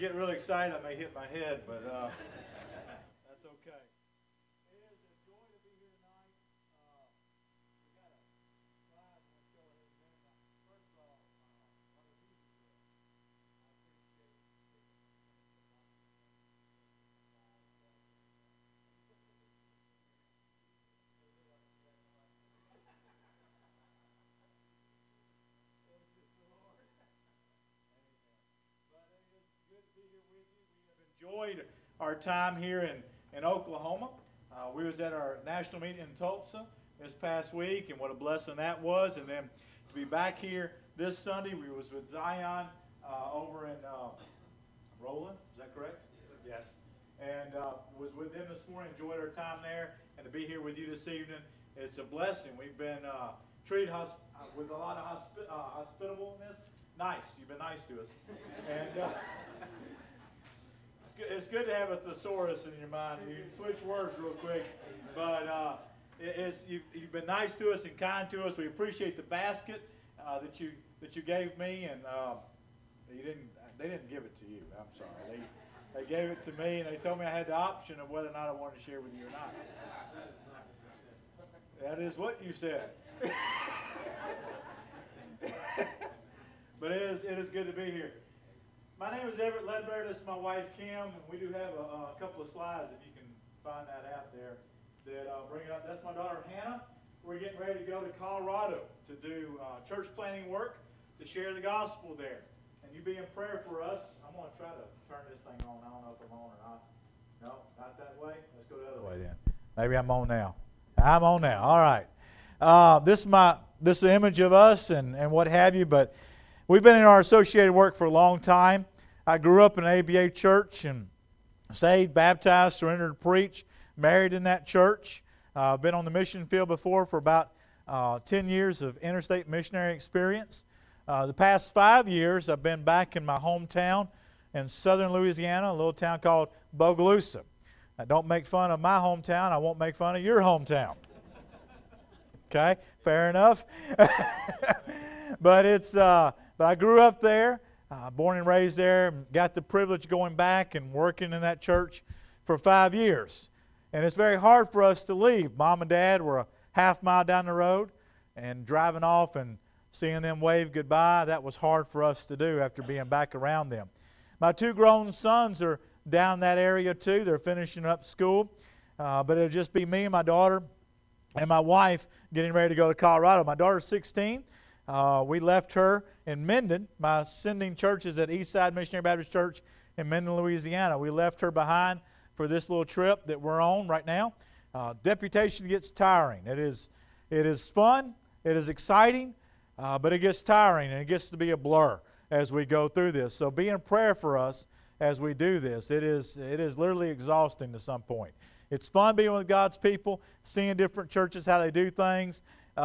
get really excited, I may hit my head, but that's okay. It is a joy to be here tonight. We got a slide I want to show here in a minute. First of all, Brother Hughes, I appreciate you taking a minute enjoyed our time here in Oklahoma. We was at our national meeting in Tulsa this past week, and what a blessing that was. And then to be back here this Sunday, we was with Zion over in Roland. Is that correct? Yes. And was with them this morning, enjoyed our time there, and to be here with you this evening, it's a blessing. We've been treated with a lot of hospitableness. Nice. You've been nice to us. And it's good to have a thesaurus in your mind. You can switch words real quick, but you've been nice to us and kind to us. We appreciate the basket that you gave me, and they didn't give it to you. I'm sorry. They gave it to me, and they told me I had the option of whether or not I wanted to share with you or not. That is what you said. But it is good to be here. My name is Everett Ledbetter. This is my wife, Kim. And we do have a couple of slides, if you can find that out there, that bring up. That's my daughter, Hannah. We're getting ready to go to Colorado to do church planting work, to share the gospel there. And you be in prayer for us. I'm going to try to turn this thing on. I don't know if I'm on or not. No, not that way. Let's go the other way then. Maybe I'm on now. I'm on now. All right. This is an image of us and what have you, but we've been in our associated work for a long time. I grew up in an ABA church and saved, baptized, surrendered to preach, married in that church. I've been on the mission field before for about 10 years of interstate missionary experience. The past 5 years, I've been back in my hometown in southern Louisiana, a little town called Bogalusa. Now, don't make fun of my hometown. I won't make fun of your hometown. Okay, fair enough. But I grew up there, born and raised there, got the privilege of going back and working in that church for 5 years. And it's very hard for us to leave. Mom and Dad were a half mile down the road, and driving off and seeing them wave goodbye, that was hard for us to do after being back around them. My 2 grown sons are down that area too. They're finishing up school. But it'll just be me and my daughter and my wife getting ready to go to Colorado. My daughter's 16. We left her in Minden. My sending church is at Eastside Missionary Baptist Church in Minden, Louisiana. We left her behind for this little trip that we're on right now. Deputation gets tiring. It is fun. It is exciting, but it gets tiring, and it gets to be a blur as we go through this. So be in prayer for us as we do this. It is literally exhausting to some point. It's fun being with God's people, seeing different churches, how they do things.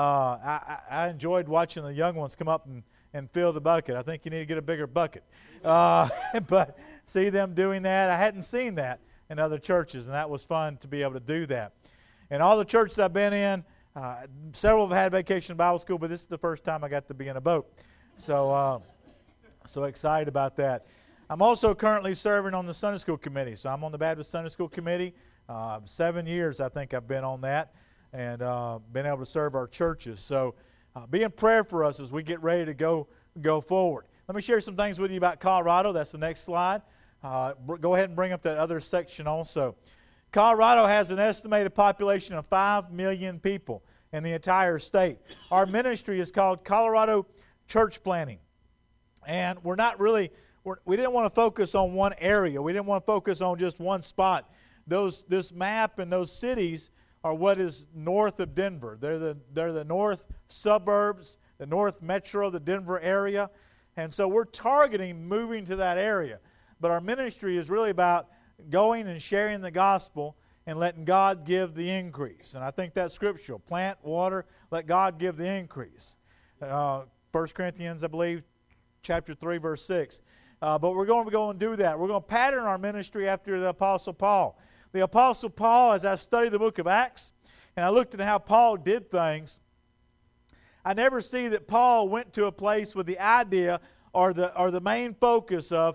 I enjoyed watching the young ones come up and fill the bucket. I think you need to get a bigger bucket. But see them doing that. I hadn't seen that in other churches, and that was fun to be able to do that. And all the churches I've been in, several have had vacation Bible school, but this is the first time I got to be in a boat. So excited about that. I'm also currently serving on the Sunday School Committee. So I'm on the Baptist Sunday School Committee. 7 years I think I've been on that, and been able to serve our churches. So be in prayer for us as we get ready to go forward. Let me share some things with you about Colorado. That's the next slide. Go ahead and bring up that other section also. Colorado has an estimated population of 5 million people in the entire state. Our ministry is called Colorado Church Planting. And we didn't want to focus on one area. We didn't want to focus on just one spot. This map and those cities are what is north of Denver. They're the north suburbs, the north metro, the Denver area. And so we're targeting moving to that area. But our ministry is really about going and sharing the gospel and letting God give the increase. And I think that's scriptural. Plant, water, let God give the increase. 1 Corinthians, I believe, chapter 3, verse 6. But we're going to go and do that. We're going to pattern our ministry after the Apostle Paul. The Apostle Paul, as I studied the book of Acts, and I looked at how Paul did things, I never see that Paul went to a place with the idea or the main focus of,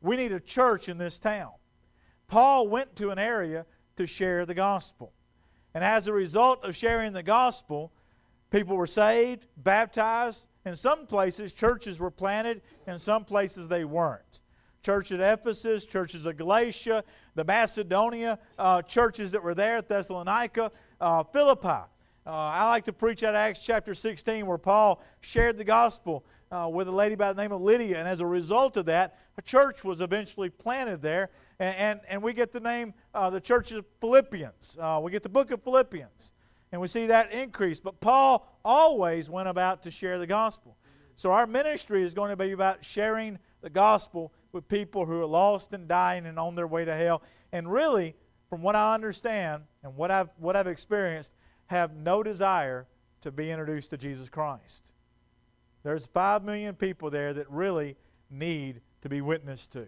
We need a church in this town. Paul went to an area to share the gospel. And as a result of sharing the gospel, people were saved, baptized. In some places, churches were planted. In some places, they weren't. Church at Ephesus, churches at Galatia, the Macedonia churches that were there at Thessalonica, Philippi. I like to preach out of Acts chapter 16 where Paul shared the gospel with a lady by the name of Lydia. And as a result of that, a church was eventually planted there. And we get the name, the church of Philippians. We get the book of Philippians. And we see that increase. But Paul always went about to share the gospel. So our ministry is going to be about sharing the gospel with people who are lost and dying and on their way to hell. And really, from what I understand and what I've experienced, have no desire to be introduced to Jesus Christ. There's 5 million people there that really need to be witnessed to. Amen.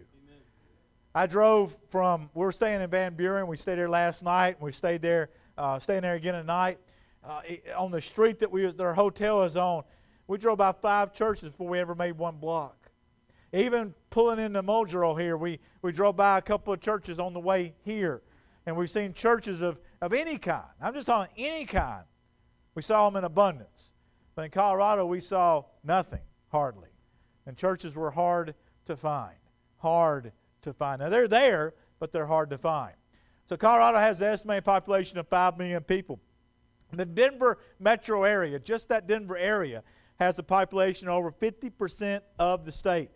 I drove from, we were staying in Van Buren. We stayed there last night. And we stayed there, staying there again tonight. On the street that their hotel is on, we drove by 5 churches before we ever made one block. Even pulling into Muldrow here, we drove by a couple of churches on the way here. And we've seen churches of any kind. I'm just talking any kind. We saw them in abundance. But in Colorado, we saw nothing, hardly. And churches were hard to find. Hard to find. Now, they're there, but they're hard to find. So Colorado has an estimated population of 5 million people. The Denver metro area, just that Denver area, has a population of over 50% of the state.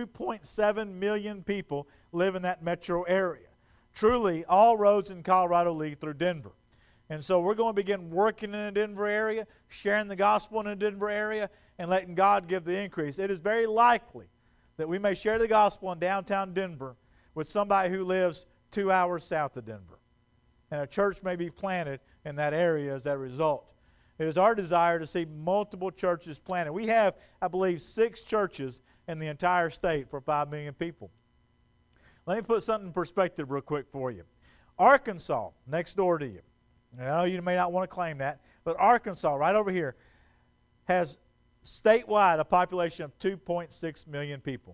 2.7 million people live in that metro area. Truly, all roads in Colorado lead through Denver. And so we're going to begin working in the Denver area, sharing the gospel in the Denver area, and letting God give the increase. It is very likely that we may share the gospel in downtown Denver with somebody who lives 2 hours south of Denver. And a church may be planted in that area as a result. It is our desire to see multiple churches planted. We have, I believe, 6 churches in the entire state for 5 million people. Let me put something in perspective real quick for you. Arkansas, next door to you. I know you may not want to claim that, but Arkansas, right over here, has statewide a population of 2.6 million people.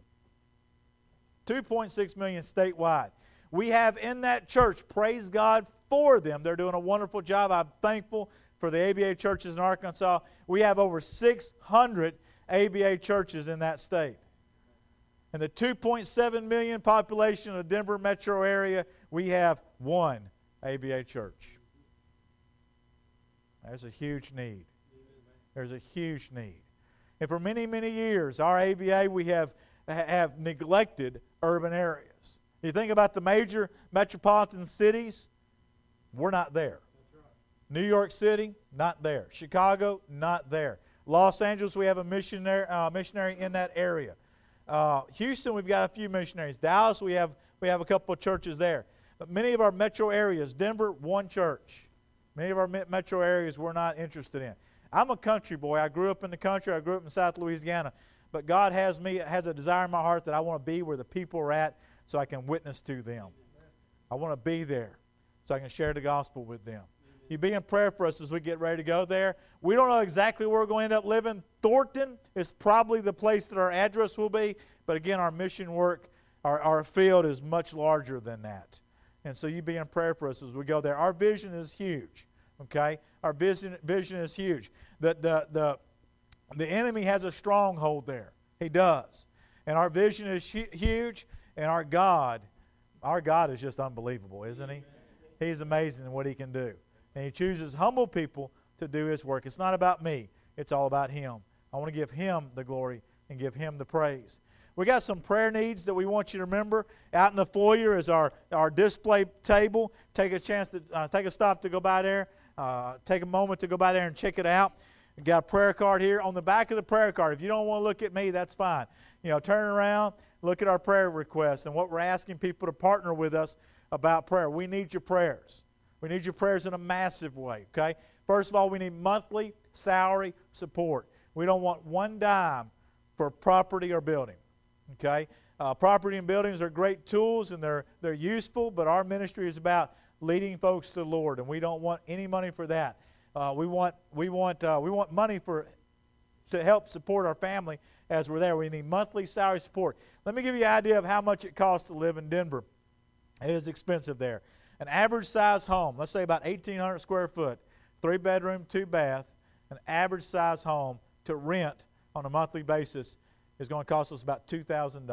2.6 million statewide. We have in that church, praise God for them. They're doing a wonderful job. I'm thankful for the ABA churches in Arkansas. We have over 600 ABA churches in that state. In the 2.7 million population of the Denver metro area, we have 1 ABA church. There's a huge need. There's a huge need. And for many, many years, our ABA, we have neglected urban areas. You think about the major metropolitan cities, we're not there. New York City, not there. Chicago, not there. Los Angeles, we have a missionary in that area. Houston, we've got a few missionaries. Dallas, we have a couple of churches there. But many of our metro areas, Denver, 1 church. Many of our metro areas we're not interested in. I'm a country boy. I grew up in the country. I grew up in South Louisiana. But God has a desire in my heart that I want to be where the people are at so I can witness to them. I want to be there so I can share the gospel with them. You be in prayer for us as we get ready to go there. We don't know exactly where we're going to end up living. Thornton is probably the place that our address will be. But again, our mission work, our field is much larger than that. And so you be in prayer for us as we go there. Our vision is huge. Okay? Our vision is huge. The enemy has a stronghold there. He does. And our vision is huge. And our God is just unbelievable, isn't He? He's amazing in what He can do. And He chooses humble people to do His work. It's not about me. It's all about Him. I want to give Him the glory and give Him the praise. We got some prayer needs that we want you to remember. Out in the foyer is our display table. Take a stop to go by there. Take a moment to go by there and check it out. We got a prayer card here. On the back of the prayer card, if you don't want to look at me, that's fine. Turn around, look at our prayer requests and what we're asking people to partner with us about prayer. We need your prayers. We need your prayers in a massive way, okay? First of all, we need monthly salary support. We don't want 1 dime for property or building, okay? Property and buildings are great tools and they're useful, but our ministry is about leading folks to the Lord, and we don't want any money for that. We want money for to help support our family as we're there. We need monthly salary support. Let me give you an idea of how much it costs to live in Denver. It is expensive there. An average size home, let's say about 1,800 square foot, 3-bedroom, 2-bath, an average size home to rent on a monthly basis is going to cost us about $2,000.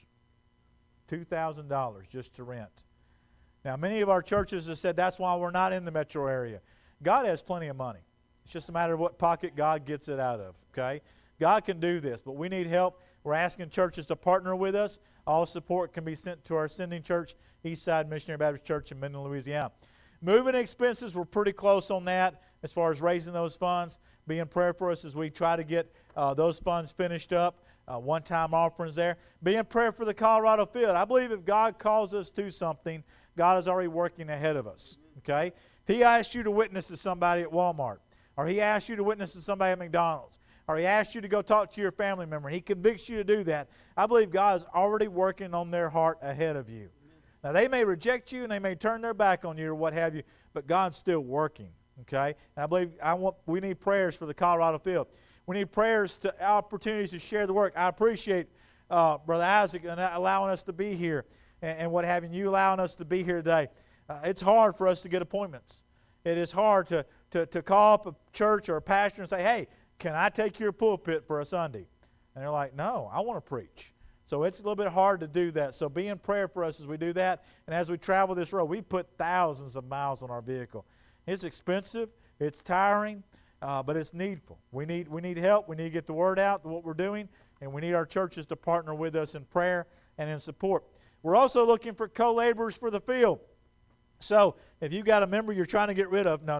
$2,000 just to rent. Now, many of our churches have said that's why we're not in the metro area. God has plenty of money. It's just a matter of what pocket God gets it out of, okay? God can do this, but we need help. We're asking churches to partner with us. All support can be sent to our sending church, Eastside Missionary Baptist Church in Minden, Louisiana. Moving expenses, we're pretty close on that as far as raising those funds. Be in prayer for us as we try to get those funds finished up. One-time offerings there. Be in prayer for the Colorado field. I believe if God calls us to something, God is already working ahead of us. Okay? If He asks you to witness to somebody at Walmart, or He asks you to witness to somebody at McDonald's, or He asks you to go talk to your family member, and He convicts you to do that, I believe God is already working on their heart ahead of you. Now, they may reject you, and they may turn their back on you or what have you, but God's still working. Okay? And I believe we need prayers for the Colorado field. We need prayers to opportunities to share the work. I appreciate Brother Isaac and allowing us to be here and what have you allowing us to be here today. It's hard for us to get appointments. It is hard to call up a church or a pastor and say, hey, can I take your pulpit for a Sunday? And they're like, no, I want to preach. So it's a little bit hard to do that. So be in prayer for us as we do that. And as we travel this road, we put thousands of miles on our vehicle. It's expensive. It's tiring. But it's needful. We need help. We need to get the word out, what we're doing, and we need our churches to partner with us in prayer and in support. We're also looking for co-laborers for the field. So if you've got a member you're trying to get rid of, no.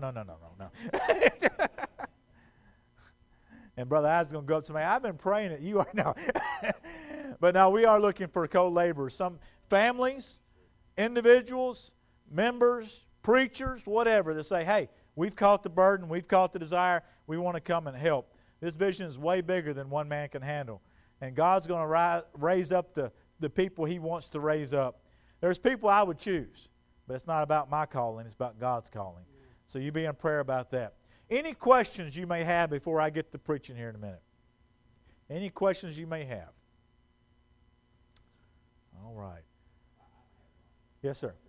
And Brother Isaac's going to go up to me, I've been praying that you are now. But now we are looking for co-laborers. Some families, individuals, members, preachers, whatever, that say, hey, we've caught the burden. We've caught the desire. We want to come and help. This vision is way bigger than one man can handle. And God's going to raise up the people He wants to raise up. There's people I would choose, but it's not about my calling. It's about God's calling. So you be in prayer about that. Any questions you may have before I get to preaching here in a minute? Any questions you may have? All right. Yes, sir.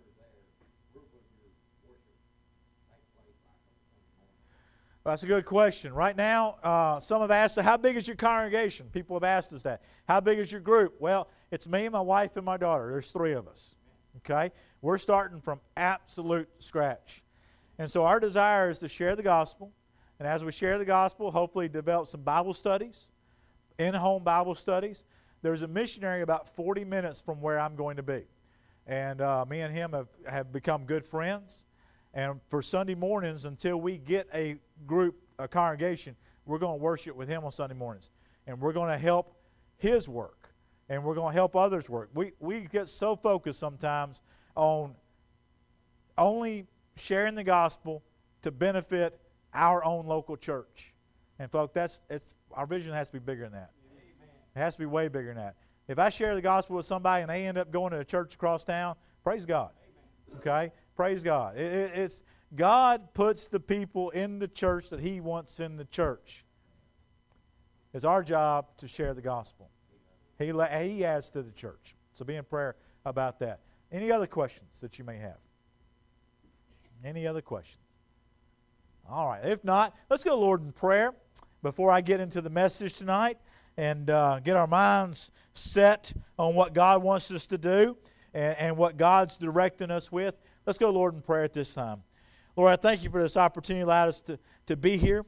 Well, that's a good question. Right now, some have asked, how big is your congregation? People have asked us that. How big is your group? Well, it's me, my wife, and my daughter. There's 3 of us. Okay? We're starting from absolute scratch. And so our desire is to share the gospel. And as we share the gospel, hopefully develop some Bible studies, in-home Bible studies. There's a missionary about 40 minutes from where I'm going to be. And me and him have become good friends. And for Sunday mornings, until we get a group, a congregation, we're going to worship with him on Sunday mornings. And we're going to help his work. And we're going to help others' work. We get so focused sometimes on only sharing the gospel to benefit our own local church. And folks, our vision has to be bigger than that. It has to be way bigger than that. If I share the gospel with somebody and they end up going to a church across town, praise God. Okay? Praise God. It's God puts the people in the church that He wants in the church. It's our job to share the gospel. He adds to the church. So be in prayer about that. Any other questions that you may have? Any other questions? All right. If not, let's go, Lord, in prayer before I get into the message tonight and get our minds set on what God wants us to do and what God's directing us with. Let's go, Lord, in prayer at this time. Lord, I thank You for this opportunity, allowed us to be here.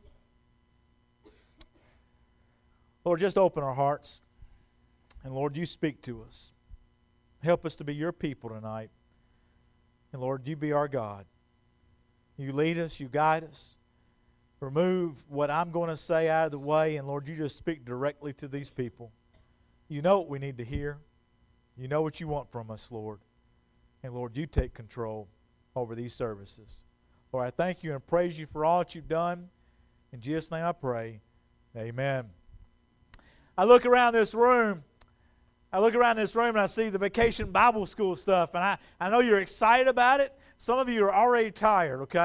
Lord, just open our hearts. And Lord, You speak to us. Help us to be Your people tonight. And Lord, You be our God. You lead us, You guide us. Remove what I'm going to say out of the way, and Lord, You just speak directly to these people. You know what we need to hear. You know what You want from us, Lord. And Lord, You take control over these services. Lord, I thank You and praise You for all that You've done. In Jesus' name I pray. Amen. I look around this room. And I see the Vacation Bible School stuff. And I know you're excited about it. Some of you are already tired, okay?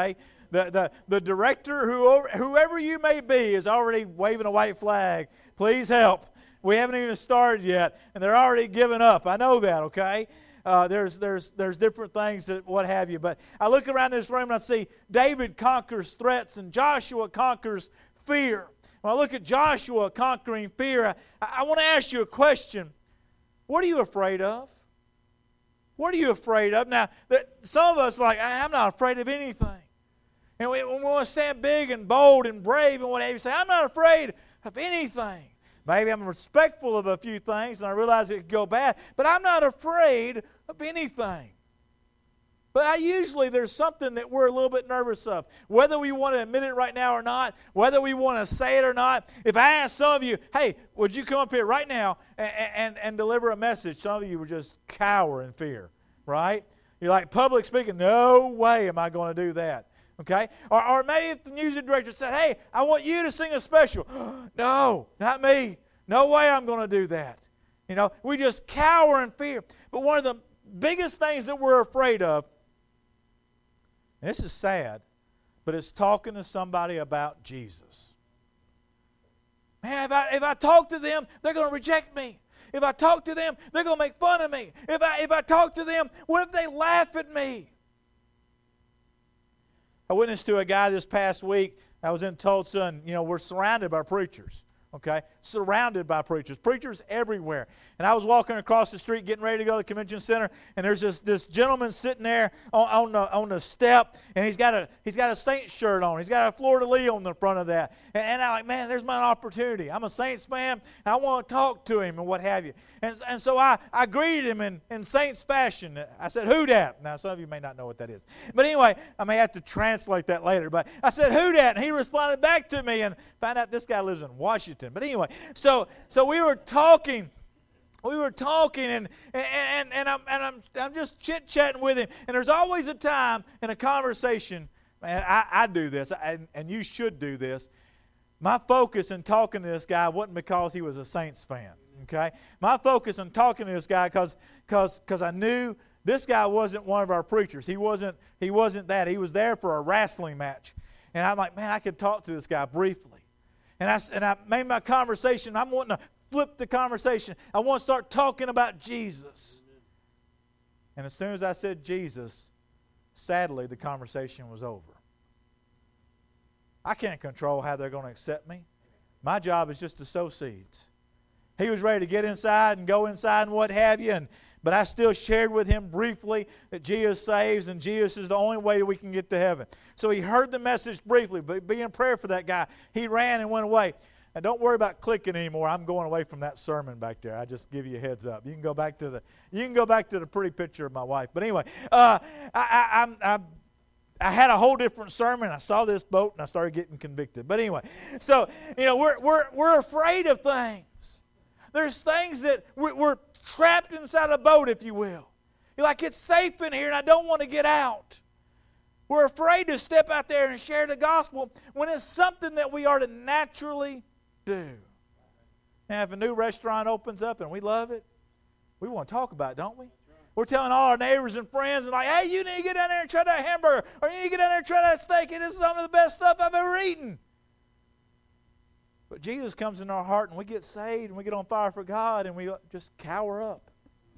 The director, whoever you may be, is already waving a white flag. Please help. We haven't even started yet, and they're already giving up. I know that, okay? There's different things that what have you. But I look around this room and I see David conquers threats and Joshua conquers fear. When I look at Joshua conquering fear, I want to ask you a question. What are you afraid of? What are you afraid of? Now, some of us are like, I'm not afraid of anything. And we want to stand big and bold and brave and what have you. Say, I'm not afraid of anything. Maybe I'm respectful of a few things and I realize it could go bad, but I'm not afraid of anything. But usually there's something that we're a little bit nervous of. Whether we want to admit it right now or not, whether we want to say it or not. If I ask some of you, hey, would you come up here right now and deliver a message? Some of you would just cower in fear, right? You're like, public speaking, no way am I going to do that. Okay? Or maybe if the music director said, hey, I want you to sing a special. No, not me. No way I'm going to do that. You know, we just cower in fear. But one of the biggest things that we're afraid of, and this is sad, but it's talking to somebody about Jesus. Man, if I talk to them, they're going to reject me. If I talk to them, they're going to make fun of me. If I talk to them, what if they laugh at me? I witnessed to a guy this past week. I was in Tulsa, and, we're surrounded by preachers. Okay? Surrounded by preachers. Preachers everywhere. And I was walking across the street getting ready to go to the convention center, and there's this gentleman sitting there on the step, and he's got a Saints shirt on. He's got a fleur-de-lis on the front of that. And I'm like, man, there's my opportunity. I'm a Saints fan, and I want to talk to him and what have you. And so I greeted him in Saints fashion. I said, "Who dat?" Now, some of you may not know what that is. But anyway, I may have to translate that later. But I said, "Who dat?" And he responded back to me and found out this guy lives in Washington. But anyway, so we were talking. And I'm just chit-chatting with him. And there's always a time in a conversation, man, I do this, and you should do this. My focus in talking to this guy wasn't because he was a Saints fan. Okay? My focus in talking to this guy because I knew this guy wasn't one of our preachers. He wasn't that. He was there for a wrestling match. And I'm like, man, I could talk to this guy briefly. And I made my conversation. I'm wanting to flip the conversation. I want to start talking about Jesus. And as soon as I said Jesus, sadly, the conversation was over. I can't control how they're going to accept me. My job is just to sow seeds. He was ready to get inside and go inside and what have you, but I still shared with him briefly that Jesus saves and Jesus is the only way that we can get to heaven. So he heard the message briefly, but be in prayer for that guy. He ran and went away. And don't worry about clicking anymore. I'm going away from that sermon back there. I just give you a heads up. You can go back to the pretty picture of my wife. But anyway, I had a whole different sermon. I saw this boat and I started getting convicted. But anyway, so we're afraid of things. There's things that we're trapped inside a boat, if you will. You're like, it's safe in here and I don't want to get out. We're afraid to step out there and share the gospel when it's something that we are to naturally do. Now, if a new restaurant opens up and we love it, we want to talk about it, don't we? We're telling all our neighbors and friends, and like, hey, you need to get down there and try that hamburger, or you need to get down there and try that steak, and this is some of the best stuff I've ever eaten. But Jesus comes in our heart, and we get saved, and we get on fire for God, and we just cower up.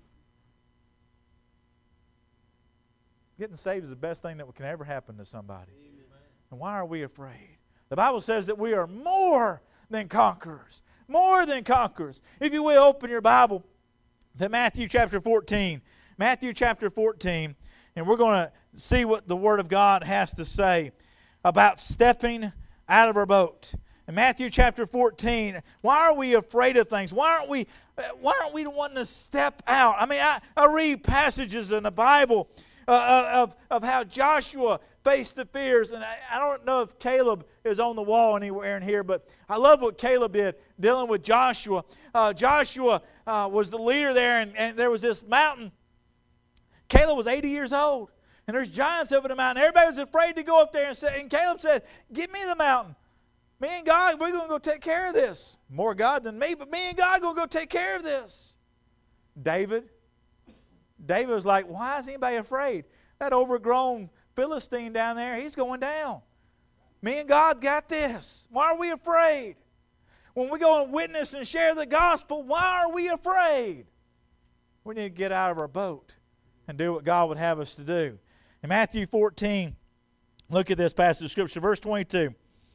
Getting saved is the best thing that can ever happen to somebody. Amen. And why are we afraid? The Bible says that we are more than conquerors. More than conquerors. If you will, open your Bible to Matthew chapter 14. Matthew chapter 14. And we're going to see what the Word of God has to say about stepping out of our boat. In Matthew chapter 14, why are we afraid of things? Why aren't we wanting to step out? I mean, I read passages in the Bible of how Joshua faced the fears. And I don't know if Caleb is on the wall anywhere in here, but I love what Caleb did dealing with Joshua. Joshua was the leader there, and there was this mountain. Caleb was 80 years old, and there's giants up in the mountain. Everybody was afraid to go up there, and Caleb said, "Give me the mountain. Me and God, we're going to go take care of this." More God than me, but me and God are going to go take care of this. David was like, why is anybody afraid? That overgrown Philistine down there, he's going down. Me and God got this. Why are we afraid? When we go and witness and share the gospel, why are we afraid? We need to get out of our boat and do what God would have us to do. In Matthew 14, look at this passage of Scripture, verse 22.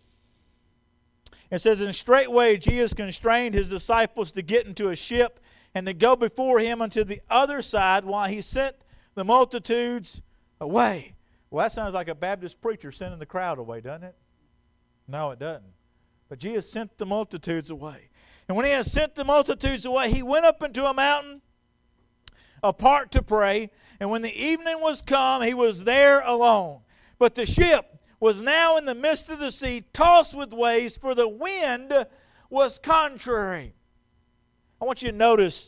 It says, "And straightway Jesus constrained his disciples to get into a ship and to go before him unto the other side while he sent the multitudes away." Well, that sounds like a Baptist preacher sending the crowd away, doesn't it? No, it doesn't. But Jesus sent the multitudes away. And when he had sent the multitudes away, he went up into a mountain apart to pray. And when the evening was come, he was there alone. But the ship was now in the midst of the sea, tossed with waves, for the wind was contrary. I want you to notice,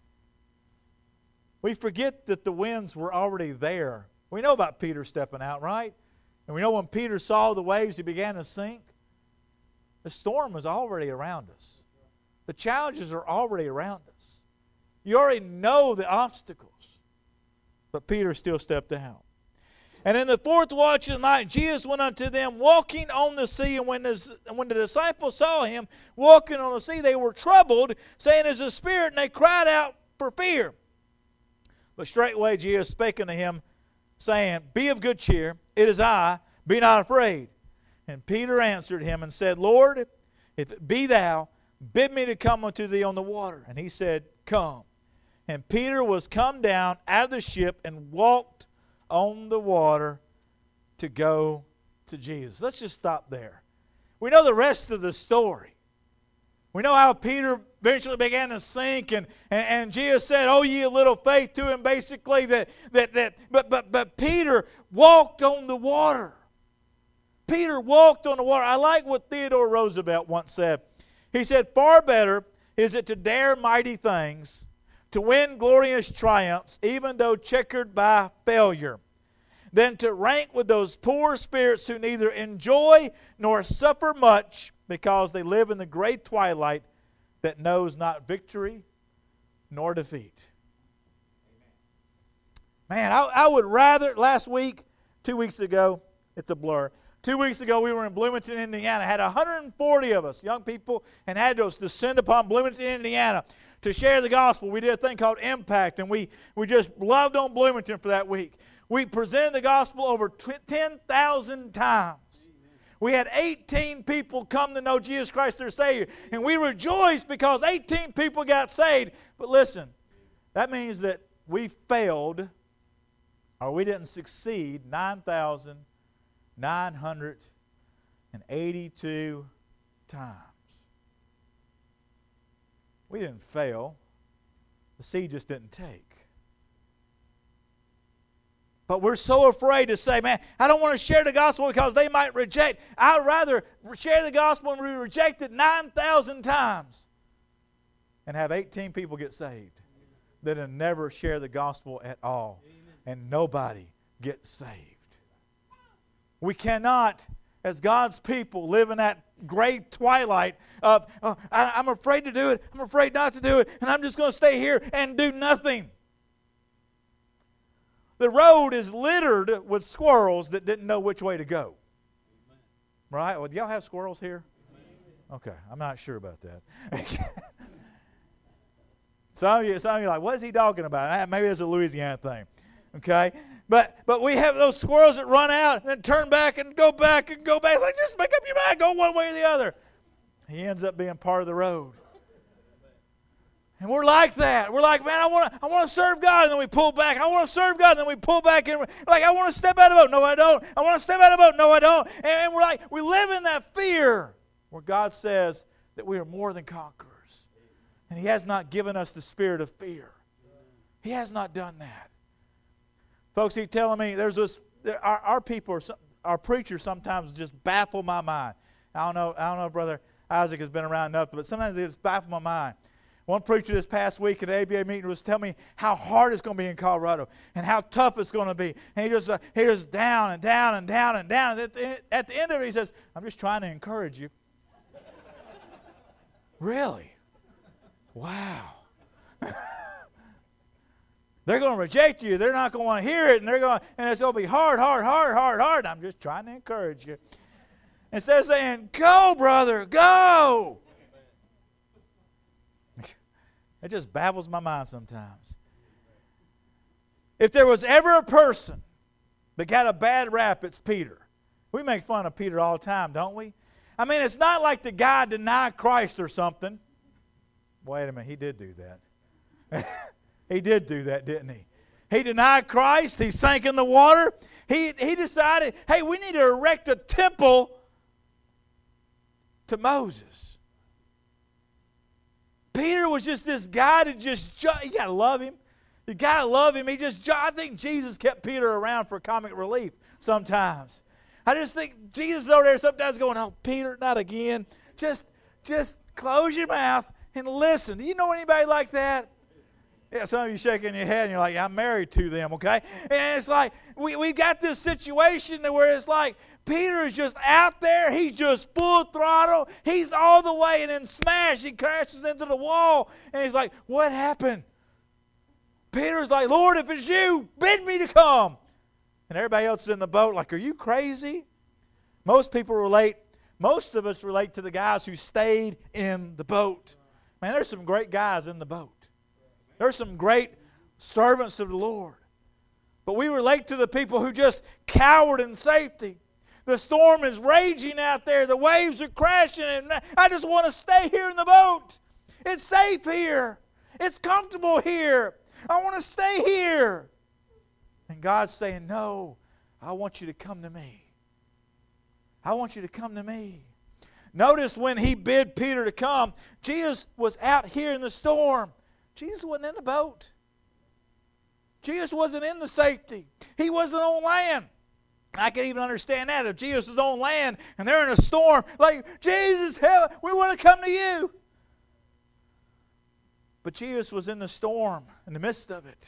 we forget that the winds were already there. We know about Peter stepping out, right? And we know when Peter saw the waves, he began to sink. The storm was already around us. The challenges are already around us. You already know the obstacles. But Peter still stepped out. "And in the fourth watch of the night, Jesus went unto them, walking on the sea. And when the disciples saw him walking on the sea, they were troubled, saying, It is a spirit, and they cried out for fear. But straightway Jesus spake unto him, saying, Be of good cheer, it is I, be not afraid. And Peter answered him and said, Lord, if it be thou, bid me to come unto thee on the water. And he said, Come. And Peter was come down out of the ship and walked on the water to go to Jesus." Let's just stop there. We know the rest of the story. We know how Peter eventually began to sink, and Jesus said, "Oh, ye of little faith," to him, basically but Peter walked on the water. Peter walked on the water. I like what Theodore Roosevelt once said. He said, "Far better is it to dare mighty things, to win glorious triumphs, even though checkered by failure, than to rank with those poor spirits who neither enjoy nor suffer much, because they live in the great twilight that knows not victory nor defeat." Man, I would rather, last week, 2 weeks ago, it's a blur. 2 weeks ago, we were in Bloomington, Indiana. Had 140 of us, young people, and had to descend upon Bloomington, Indiana to share the gospel. We did a thing called Impact, and we just loved on Bloomington for that week. We presented the gospel over 10,000 times. We had 18 people come to know Jesus Christ their Savior, and we rejoiced because 18 people got saved. But listen, that means that we failed, or we didn't succeed 9,982 times. We didn't fail. The seed just didn't take. But we're so afraid to say, man, I don't want to share the gospel because they might reject. I'd rather share the gospel and be rejected 9,000 times and have 18 people get saved than to never share the gospel at all and nobody gets saved. We cannot, as God's people, live in that great twilight of, I'm afraid to do it, I'm afraid not to do it, and I'm just going to stay here and do nothing. The road is littered with squirrels that didn't know which way to go. Right? Well, do y'all have squirrels here? Okay, I'm not sure about that. Some of you are like, what is he talking about? Maybe it's a Louisiana thing. Okay? But we have those squirrels that run out and then turn back and go back and go back. It's like, just make up your mind, go one way or the other. He ends up being part of the road. And we're like that. We're like, man, I want to serve God, and then we pull back. I want to serve God, and then we pull back. And like, I want to step out of the boat. No, I don't. I want to step out of the boat. No, I don't. And we're like, we live in that fear where God says that we are more than conquerors. And He has not given us the spirit of fear. He has not done that. Folks keep telling me there's this. Our people, our preachers sometimes just baffle my mind. I don't know, Brother Isaac has been around enough, but sometimes they just baffle my mind. One preacher this past week at the ABA meeting was telling me how hard it's going to be in Colorado and how tough it's going to be. And he just down and down and down and down. At the end of it, he says, I'm just trying to encourage you. Really? Wow. They're going to reject you. They're not going to want to hear it, and it's going to be hard. I'm just trying to encourage you. Instead of saying, go, brother, go. It just baffles my mind sometimes. If there was ever a person that got a bad rap, it's Peter. We make fun of Peter all the time, don't we? I mean, it's not like the guy denied Christ or something. Wait a minute, he did do that. He did do that, didn't he? He denied Christ. He sank in the water. He decided, hey, we need to erect a temple to Moses. Peter was just this guy that you got to love him. You got to love him. I think Jesus kept Peter around for comic relief sometimes. I just think Jesus is over there sometimes going, oh, Peter, not again. Just close your mouth and listen. Do you know anybody like that? Yeah, some of you shaking your head and you're like, I'm married to them, okay? And it's like, we've got this situation where it's like, Peter is just out there. He's just full throttle. He's all the way, and then smash, he crashes into the wall. And he's like, what happened? Peter's like, Lord, if it's you, bid me to come. And everybody else is in the boat like, are you crazy? Most of us relate to the guys who stayed in the boat. Man, there's some great guys in the boat. There's some great servants of the Lord. But we relate to the people who just cowered in safety. The storm is raging out there. The waves are crashing. And I just want to stay here in the boat. It's safe here. It's comfortable here. I want to stay here. And God's saying, no, I want you to come to me. I want you to come to me. Notice when he bid Peter to come, Jesus was out here in the storm. Jesus wasn't in the boat. Jesus wasn't in the safety. He wasn't on land. I can even understand that. If Jesus is on land and they're in a storm, like, Jesus, help, we want to come to you. But Jesus was in the storm, in the midst of it.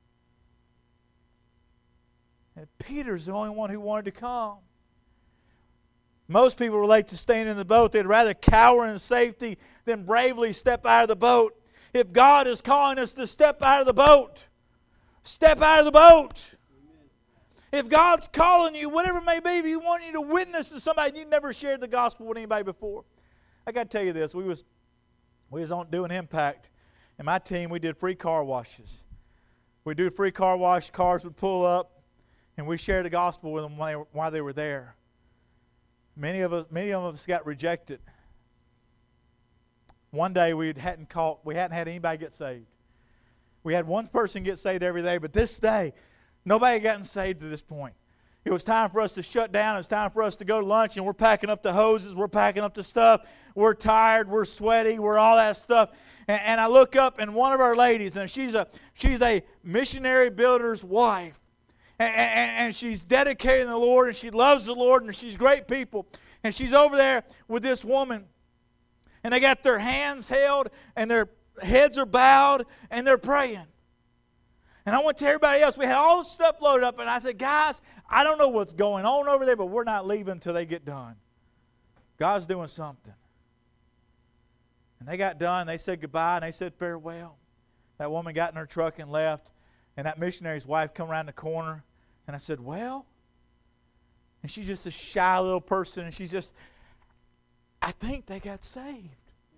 And Peter's the only one who wanted to come. Most people relate to staying in the boat. They'd rather cower in safety than bravely step out of the boat. If God is calling us to step out of the boat, step out of the boat. If God's calling you, whatever it may be, if He wants you to witness to somebody and you've never shared the gospel with anybody before. I got to tell you this. We was on doing Impact, and my team, we did free car washes. We do free car wash. Cars would pull up, and we shared the gospel with them while they were there. Many of us got rejected. One day we hadn't had anybody get saved. We had one person get saved every day, but this day, nobody had gotten saved to this point. It was time for us to shut down. It was time for us to go to lunch, and we're packing up the hoses. We're packing up the stuff. We're tired. We're sweaty. We're all that stuff. And I look up, and one of our ladies, and she's a missionary builder's wife, and she's dedicated to the Lord, and she loves the Lord, and she's great people. And she's over there with this woman, and they got their hands held, and their heads are bowed, and they're praying. And I went to everybody else. We had all the stuff loaded up, and I said, guys, I don't know what's going on over there, but we're not leaving until they get done. God's doing something. And they got done. They said goodbye, and they said farewell. That woman got in her truck and left, and that missionary's wife come around the corner, and I said, well? And she's just a shy little person, and she's just, I think they got saved.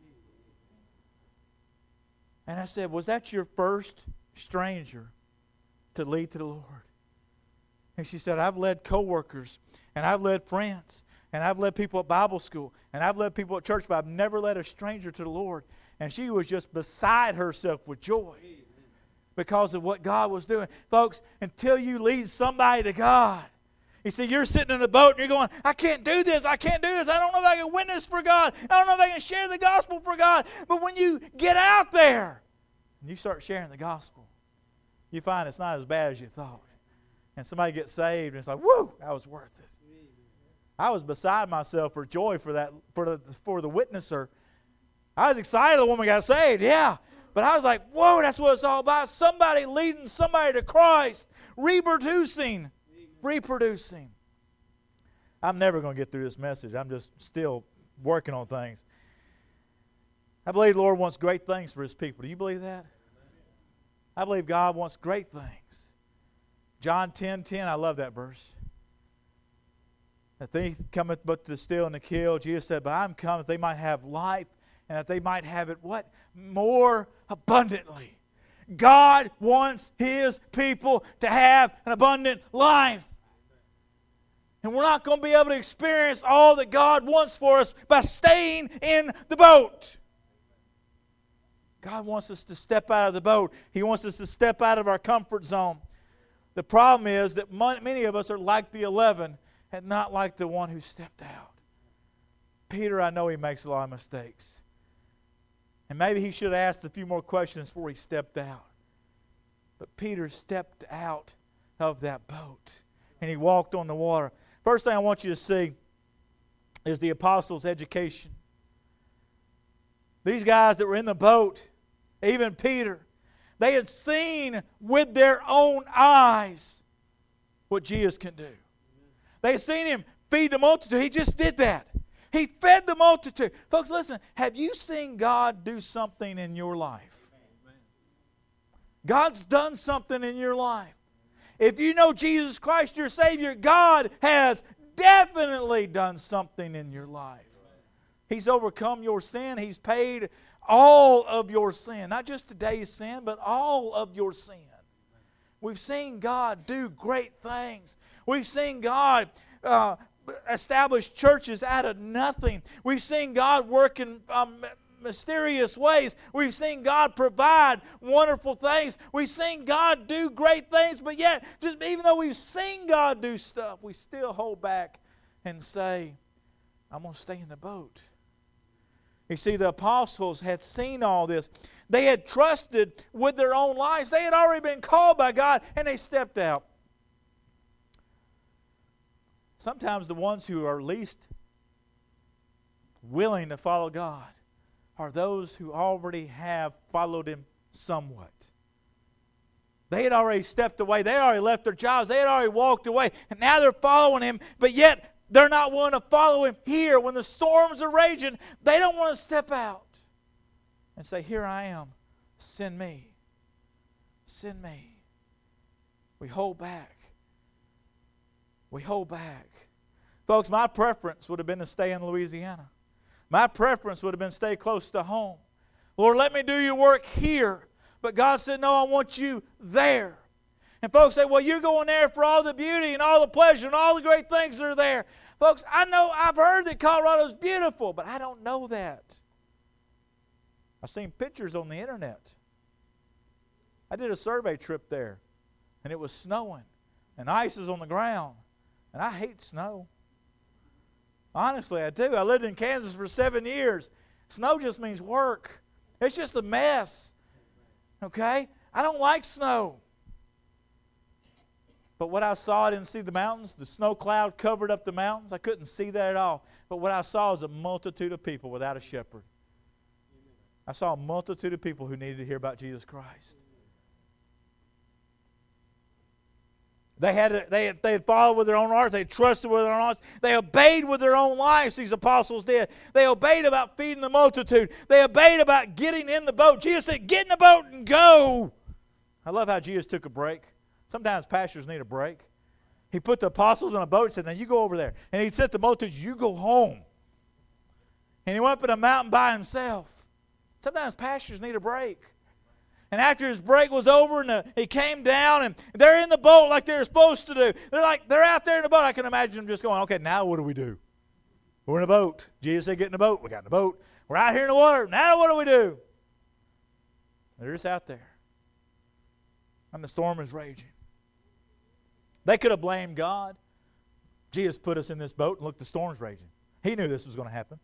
And I said, was that your first stranger to lead to the Lord? And she said, I've led coworkers, and I've led friends, and I've led people at Bible school, and I've led people at church, but I've never led a stranger to the Lord. And she was just beside herself with joy because of what God was doing. Folks, until you lead somebody to God, you see, you're sitting in a boat and you're going, I can't do this. I can't do this. I don't know if I can witness for God. I don't know if I can share the gospel for God. But when you get out there and you start sharing the gospel, you find it's not as bad as you thought. And somebody gets saved and it's like, whoo, that was worth it. I was beside myself for joy for the witnesser. I was excited the woman got saved, yeah. But I was like, whoa, that's what it's all about. Somebody leading somebody to Christ, reproducing. I'm never going to get through this message. I'm just still working on things. I believe the Lord wants great things for His people. Do you believe that? I believe God wants great things. John 10:10, I love that verse. The thief cometh but to steal and to kill. Jesus said, but I'm come that they might have life, and that they might have it, what? More abundantly. God wants His people to have an abundant life. And we're not going to be able to experience all that God wants for us by staying in the boat. God wants us to step out of the boat. He wants us to step out of our comfort zone. The problem is that many of us are like the 11 and not like the one who stepped out. Peter, I know he makes a lot of mistakes. And maybe he should have asked a few more questions before he stepped out. But Peter stepped out of that boat and he walked on the water. First thing I want you to see is the apostles' education. These guys that were in the boat, even Peter, they had seen with their own eyes what Jesus can do. They had seen Him feed the multitude. He just did that. He fed the multitude. Folks, listen, have you seen God do something in your life? God's done something in your life. If you know Jesus Christ, your Savior, God has definitely done something in your life. He's overcome your sin. He's paid all of your sin. Not just today's sin, but all of your sin. We've seen God do great things. We've seen God establish churches out of nothing. We've seen God work in mysterious ways. We've seen God provide wonderful things. We've seen God do great things, but yet, just even though we've seen God do stuff, we still hold back and say, I'm going to stay in the boat. You see, the apostles had seen all this. They had trusted with their own lives. They had already been called by God, and they stepped out. Sometimes the ones who are least willing to follow God are those who already have followed Him somewhat. They had already stepped away. They had already left their jobs. They had already walked away. And now they're following Him, but yet they're not willing to follow Him here. When the storms are raging, they don't want to step out and say, here I am, send me. Send me. We hold back. We hold back. Folks, my preference would have been to stay in Louisiana. My preference would have been to stay close to home. Lord, let me do your work here. But God said, no, I want you there. And folks say, well, you're going there for all the beauty and all the pleasure and all the great things that are there. Folks, I know, I've heard that Colorado's beautiful, but I don't know that. I've seen pictures on the internet. I did a survey trip there, and it was snowing, and ice is on the ground, and I hate snow. Honestly, I do. I lived in Kansas for 7 years. Snow just means work. It's just a mess. Okay? I don't like snow. But what I saw, I didn't see the mountains. The snow cloud covered up the mountains. I couldn't see that at all. But what I saw was a multitude of people without a shepherd. I saw a multitude of people who needed to hear about Jesus Christ. They had followed with their own hearts. They trusted with their own hearts. They obeyed with their own lives, these apostles did. They obeyed about feeding the multitude. They obeyed about getting in the boat. Jesus said, get in the boat and go. I love how Jesus took a break. Sometimes pastors need a break. He put the apostles in a boat and said, now you go over there. And he said to the multitude, you go home. And he went up in a mountain by himself. Sometimes pastors need a break. And after his break was over and he came down and they're in the boat like they're supposed to do. They're out there in the boat. I can imagine them just going, okay, now what do we do? We're in a boat. Jesus said get in the boat. We got in the boat. We're out here in the water. Now what do we do? They're just out there. And the storm is raging. They could have blamed God. Jesus put us in this boat and look, the storm's raging. He knew this was going to happen.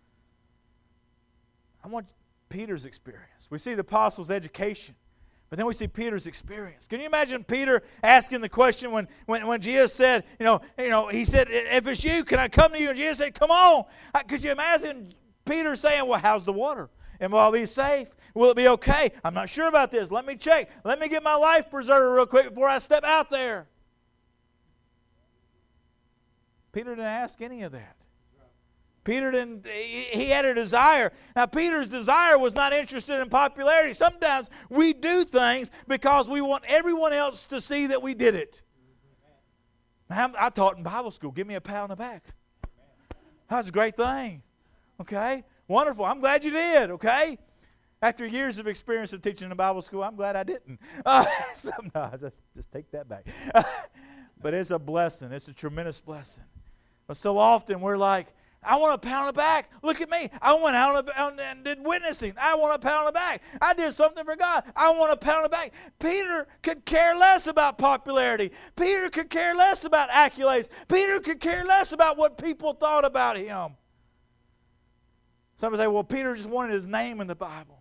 I want Peter's experience. We see the apostles' education, but then we see Peter's experience. Can you imagine Peter asking the question when Jesus said, he said, if it's you, can I come to you? And Jesus said, come on. Could you imagine Peter saying, well, how's the water? And will I be safe? Will it be okay? I'm not sure about this. Let me check. Let me get my life preserver real quick before I step out there. Peter didn't ask any of that. Peter didn't, he had a desire. Now, Peter's desire was not interested in popularity. Sometimes we do things because we want everyone else to see that we did it. I taught in Bible school. Give me a pat on the back. That's a great thing. Okay? Wonderful. I'm glad you did. Okay? After years of experience of teaching in Bible school, I'm glad I didn't. Just take that back. But it's a blessing. It's a tremendous blessing. But so often we're like, I want a pat on the back. Look at me. I went out and did witnessing. I want a pat on the back. I did something for God. I want a pat on the back. Peter could care less about popularity. Peter could care less about accolades. Peter could care less about what people thought about him. Some say, well, Peter just wanted his name in the Bible.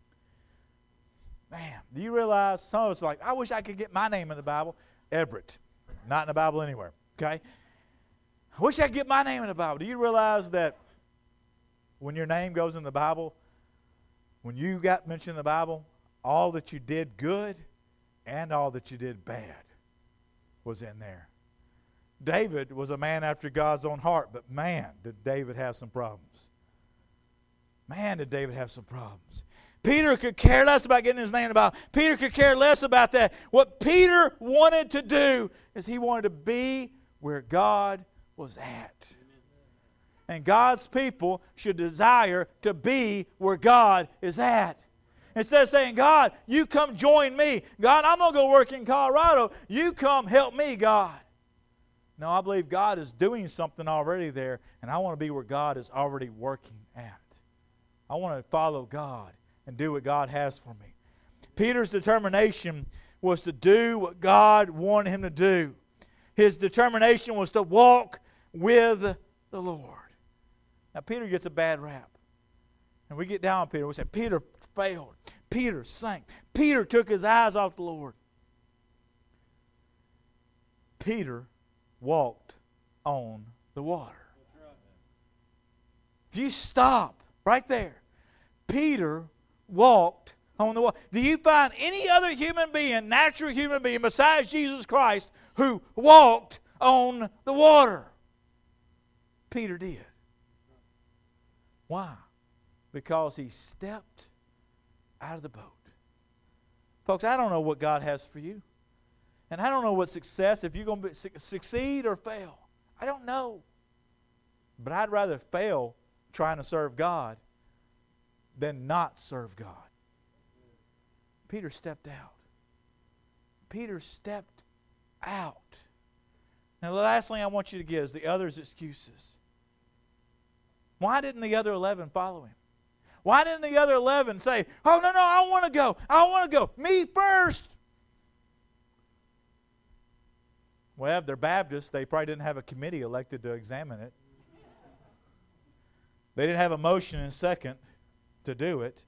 Man, do you realize some of us are like, I wish I could get my name in the Bible. Everett. Not in the Bible anywhere. Okay? I wish I could get my name in the Bible. Do you realize that when your name goes in the Bible, when you got mentioned in the Bible, all that you did good and all that you did bad was in there? David was a man after God's own heart, but man, did David have some problems. Man, did David have some problems. Peter could care less about getting his name in the Bible. Peter could care less about that. What Peter wanted to do is he wanted to be where God was at. And God's people should desire to be where God is at. Instead of saying, God, you come join me. God, I'm going to go work in Colorado. You come help me, God. No, I believe God is doing something already there, and I want to be where God is already working at. I want to follow God and do what God has for me. Peter's determination was to do what God wanted him to do. His determination was to walk with the Lord. Now, Peter gets a bad rap. And we get down on Peter. We say, Peter failed. Peter sank. Peter took his eyes off the Lord. Peter walked on the water. If you stop right there, Peter walked on the water. Do you find any other human being, natural human being, besides Jesus Christ, who walked on the water? Peter did. Why? Because he stepped out of the boat. Folks, I don't know what God has for you. And I don't know what success, if you're going to succeed or fail. I don't know. But I'd rather fail trying to serve God than not serve God. Peter stepped out. Peter stepped out. Now, the last thing I want you to get is the others' excuses. Why didn't the other 11 follow him? Why didn't the other 11 say, oh, no, I want to go. I want to go. Me first. Well, if they're Baptists, they probably didn't have a committee elected to examine it. They didn't have a motion in second to do it.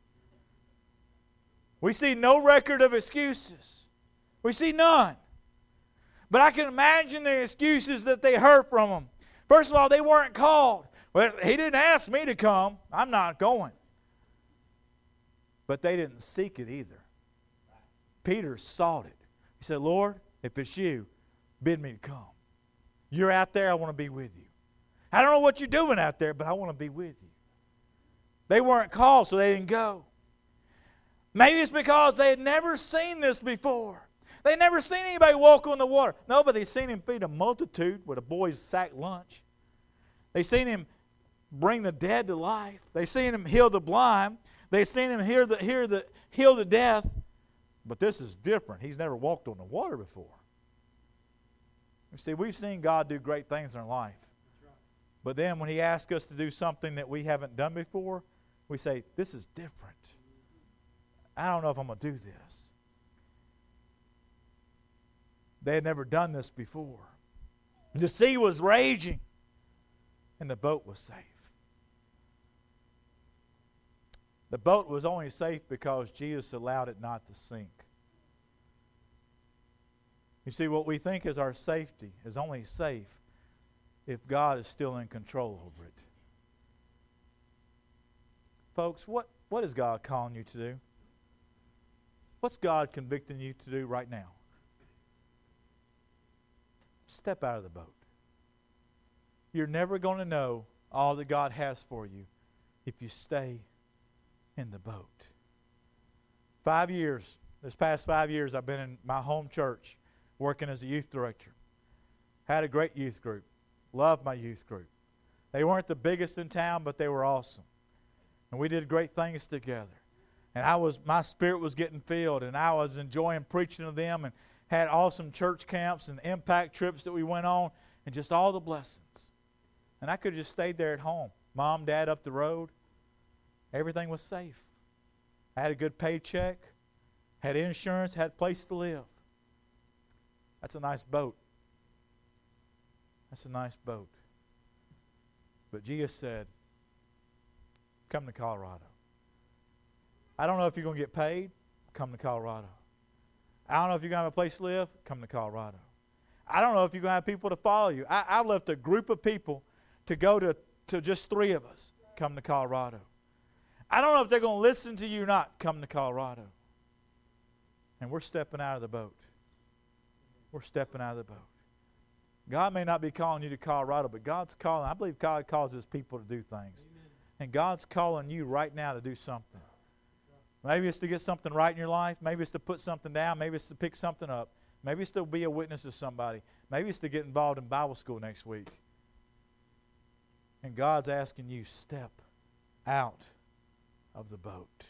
We see no record of excuses. We see none. But I can imagine the excuses that they heard from them. First of all, they weren't called. Well, he didn't ask me to come. I'm not going. But they didn't seek it either. Peter sought it. He said, Lord, if it's you, bid me to come. You're out there, I want to be with you. I don't know what you're doing out there, but I want to be with you. They weren't called, so they didn't go. Maybe it's because they had never seen this before. They had never seen anybody walk on the water. No, but they'd seen him feed a multitude with a boy's sack lunch. They seen him bring the dead to life. They seen him heal the blind. They seen him heal the deaf. But this is different. He's never walked on the water before. You see, we've seen God do great things in our life. But then when He asks us to do something that we haven't done before, we say, this is different. I don't know if I'm going to do this. They had never done this before. The sea was raging, and the boat was safe. The boat was only safe because Jesus allowed it not to sink. You see, what we think is our safety is only safe if God is still in control over it. Folks, what is God calling you to do? What's God convicting you to do right now? Step out of the boat. You're never going to know all that God has for you if you stay in the boat. 5 years, this past 5 years, I've been in my home church working as a youth director. Had a great youth group. Loved my youth group. They weren't the biggest in town, but they were awesome. And we did great things together. And my spirit was getting filled, and I was enjoying preaching to them, and had awesome church camps and impact trips that we went on, and just all the blessings. And I could have just stayed there at home. Mom, Dad up the road. Everything was safe. I had a good paycheck, had insurance, had a place to live. That's a nice boat. That's a nice boat. But Jesus said, come to Colorado. I don't know if you're going to get paid. Come to Colorado. I don't know if you're going to have a place to live. Come to Colorado. I don't know if you're going to have people to follow you. I left a group of people to go to just 3 of us. Come to Colorado. I don't know if they're going to listen to you or not. Come to Colorado. And we're stepping out of the boat. We're stepping out of the boat. God may not be calling you to Colorado, but God's calling. I believe God calls His people to do things. Amen. And God's calling you right now to do something. Maybe it's to get something right in your life. Maybe it's to put something down. Maybe it's to pick something up. Maybe it's to be a witness to somebody. Maybe it's to get involved in Bible school next week. And God's asking you, step out of the boat.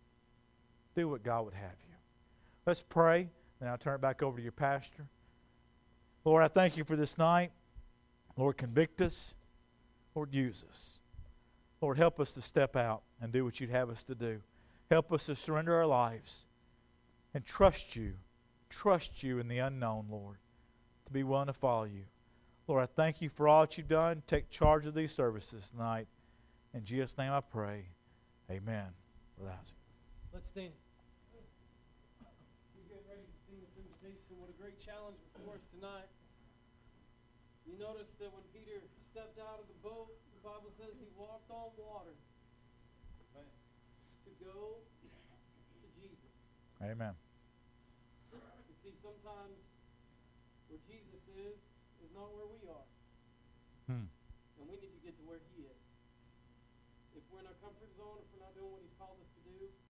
Do what God would have you. Let's pray. Then I'll turn it back over to your pastor. Lord, I thank you for this night. Lord, convict us. Lord, use us. Lord, help us to step out and do what you'd have us to do. Help us to surrender our lives and trust you in the unknown, Lord, to be willing to follow you. Lord, I thank you for all that you've done. Take charge of these services tonight. In Jesus' name I pray. Amen. Let's stand. We're getting ready to sing this invitation. What a great challenge before us tonight. You notice that when Peter stepped out of the boat, the Bible says he walked on water to go to Jesus. Amen. You see, sometimes where Jesus is not where we are. And we need to get to where He is. If we're in our comfort zone, if we're not doing what He's called us to do,